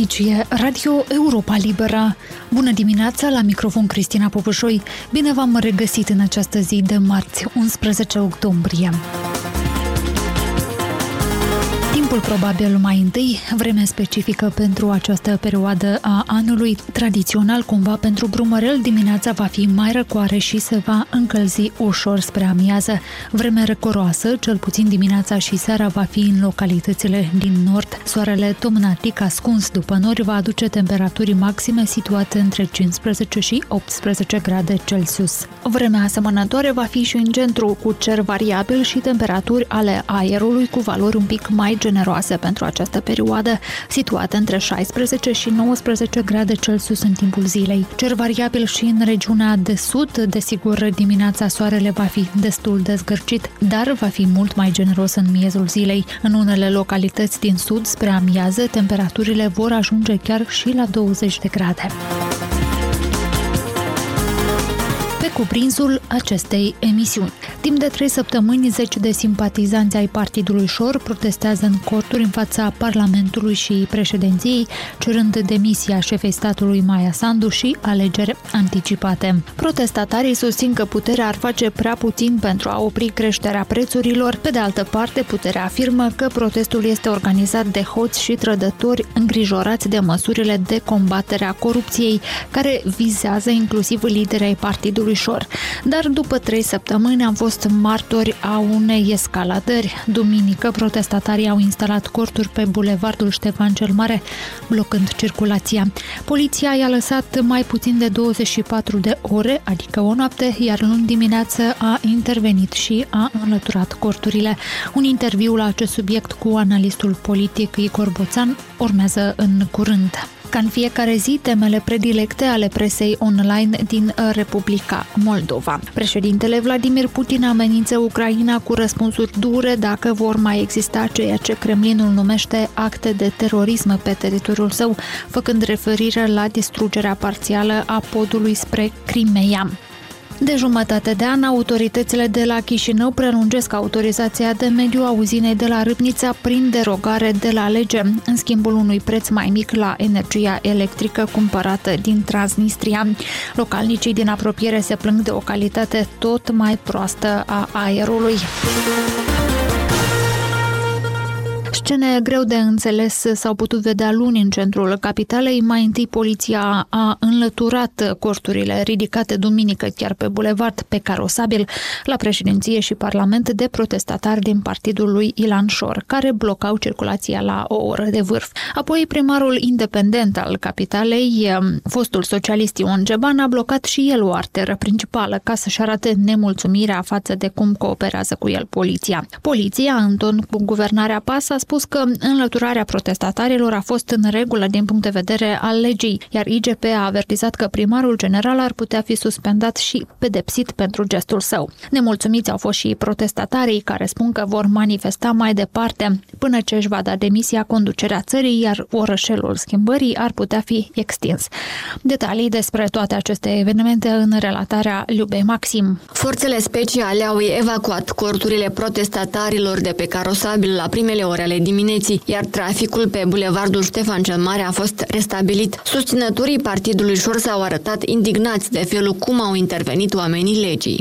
Aici e Radio Europa Liberă. Bună dimineața, la microfon Cristina Popușoi. Bine v-am regăsit în această zi de marți, 11 octombrie. Timpul probabil mai întâi, vreme specifică pentru această perioadă a anului. Tradițional, cumva pentru Brumărel, dimineața va fi mai răcoare și se va încălzi ușor spre amiază. Vreme răcoroasă, cel puțin dimineața și seara, va fi în localitățile din nord. Soarele tomnatic ascuns după nori va aduce temperaturi maxime situate între 15 și 18 grade Celsius. Vremea asemănătoare va fi și în centru, cu cer variabil și temperaturi ale aerului cu valori un pic mai generoase pentru această perioadă, situate între 16 și 19 grade Celsius în timpul zilei. Cer variabil și în regiunea de sud, desigur, dimineața soarele va fi destul de zgârcit, dar va fi mult mai generos în miezul zilei. În unele localități din sud, spre amiază, temperaturile vor ajunge chiar și la 20 de grade. Pe cuprinsul acestei emisiuni. Timp de 3 săptămâni, zeci de simpatizanți ai Partidului Șor protestează în corturi în fața Parlamentului și președinției, cerând demisia șefei statului Maia Sandu și alegeri anticipate. Protestatarii susțin că puterea ar face prea puțin pentru a opri creșterea prețurilor. Pe de altă parte, puterea afirmă că protestul este organizat de hoți și trădători îngrijorați de măsurile de combatere a corupției, care vizează inclusiv liderii ai Partidului Șor. Dar după 3 săptămâni am fost martori a unei escaladări. Duminică, protestatarii au instalat corturi pe bulevardul Ștefan cel Mare, blocând circulația. Poliția i-a lăsat mai puțin de 24 de ore, adică o noapte, iar luni dimineață a intervenit și a înlăturat corturile. Un interviu la acest subiect cu analistul politic Igor Boțan urmează în curând. Ca în fiecare zi, temele predilecte ale presei online din Republica Moldova. Președintele Vladimir Putin amenință Ucraina cu răspunsuri dure dacă vor mai exista ceea ce Kremlinul numește acte de terorism pe teritoriul său, făcând referire la distrugerea parțială a podului spre Crimeea. De jumătate de an, autoritățile de la Chișinău prelungesc autorizația de mediu a uzinei de la Râbnița prin derogare de la lege, în schimbul unui preț mai mic la energia electrică cumpărată din Transnistria. Localnicii din apropiere se plâng de o calitate tot mai proastă a aerului. Scene greu de înțeles s-au putut vedea luni în centrul capitalei. Mai întâi, poliția a înlăturat corturile ridicate duminică chiar pe bulevard, pe carosabil, la președinție și parlament, de protestatari din partidul lui Ilan Șor, care blocau circulația la o oră de vârf. Apoi, primarul independent al capitalei, fostul socialist Ion Geban, a blocat și el o arteră principală ca să-și arate nemulțumirea față de cum cooperează cu el poliția. Poliția, în ton cu guvernarea PAS, a spus că înlăturarea protestatarilor a fost în regulă din punct de vedere al legii, iar IGP a avertizat că primarul general ar putea fi suspendat și pedepsit pentru gestul său. Nemulțumiți au fost și protestatarii, care spun că vor manifesta mai departe până ce își va da demisia conducerea țării, iar orășelul schimbării ar putea fi extins. Detalii despre toate aceste evenimente în relatarea Liubei Maxim. Forțele speciale au evacuat corturile protestatarilor de pe carosabil la primele ore ale dimineții, iar traficul pe bulevardul Ștefan cel Mare a fost restabilit. Susținătorii Partidului Șor s-au arătat indignați de felul cum au intervenit oamenii legii.